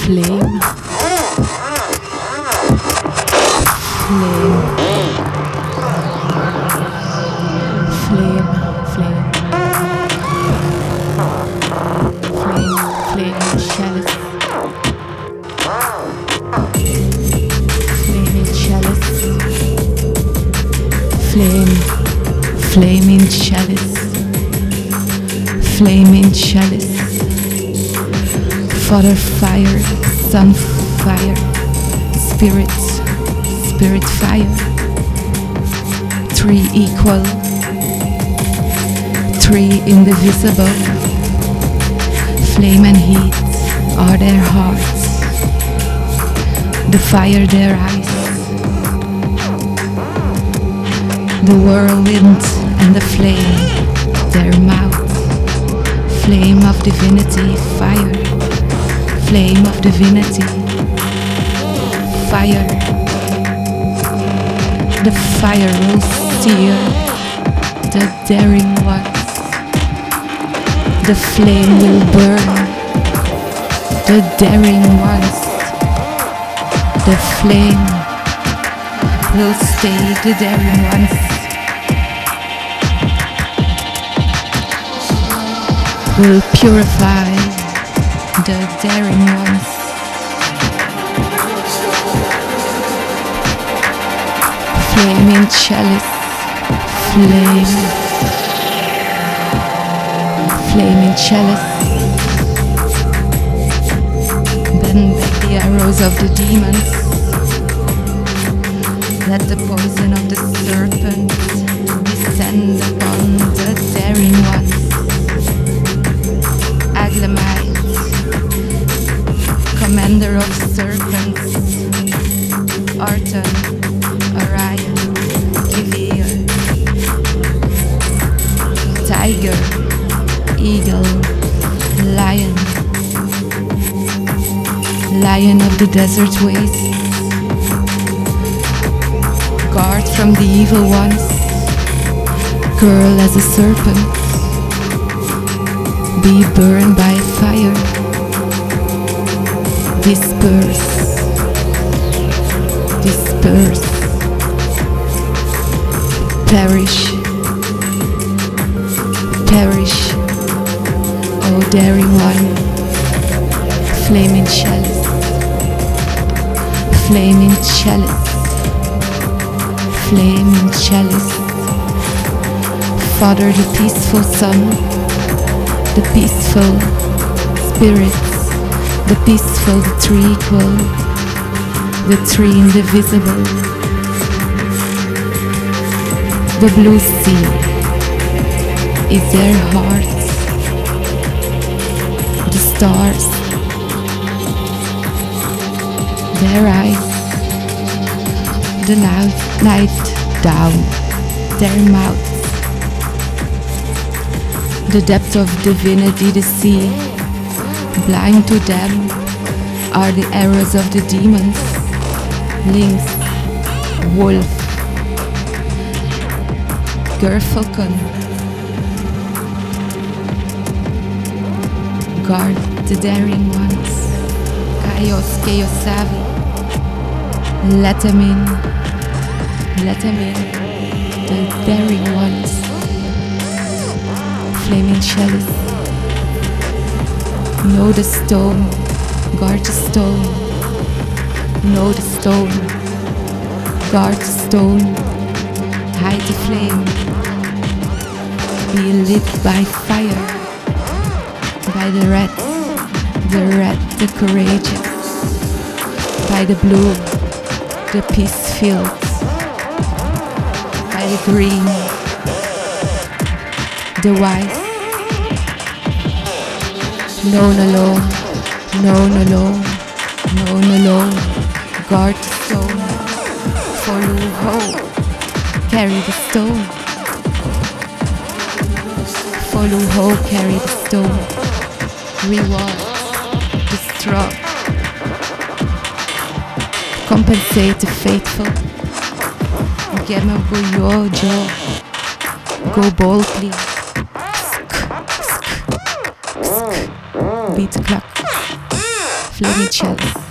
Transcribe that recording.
Flame, flame, flame, flame, flame, flame in chalice, flame in chalice, flame, flame in chalice, flame in chalice. Father fire, Son fire, Spirit, Spirit fire. Three equal, three indivisible. Flame and heat are their hearts, the fire their eyes, the whirlwind and the flame their mouth. Flame of divinity, fire. Flame of divinity, fire. The fire will sear the daring ones. The flame will burn the daring ones. The flame will stay the daring ones. Will purify the daring ones. Flame in chalice, flame, flame in chalice. Bend back the arrows of the demons. Let the poison of the serpent descend upon the daring ones. Aglamite, commander of serpents, Arton, Orion, Kivir, tiger, eagle, lion, lion of the desert waste, guard from the evil ones, girl as a serpent, be burned by fire, disperse, disperse, perish, perish, O daring one. Flame in chalice, flame in chalice, flame in chalice. Father, the peaceful Son, the peaceful spirits, the peaceful, the three equal, the three indivisible, the blue sea is their hearts, the stars, their eyes, the night down their mouths. The depth of divinity, the sea, blind to them are the arrows of the demons, lynx, wolf, gerfalcon, guard the daring ones, chaos, chaosavi, let them in, the daring ones. Flaming chalice. Know the stone, guard the stone. Know the stone, guard the stone. Hide the flame. Be lit by fire. By the red, the courageous. By the blue, the peace-filled. By the green, the wise, known alone, guard the stone, follow hope, carry the stone, follow hope, carry the stone, reward, the strong, compensate the faithful, Gemma Boyojo, go boldly. Beat the clock. flammy chalice.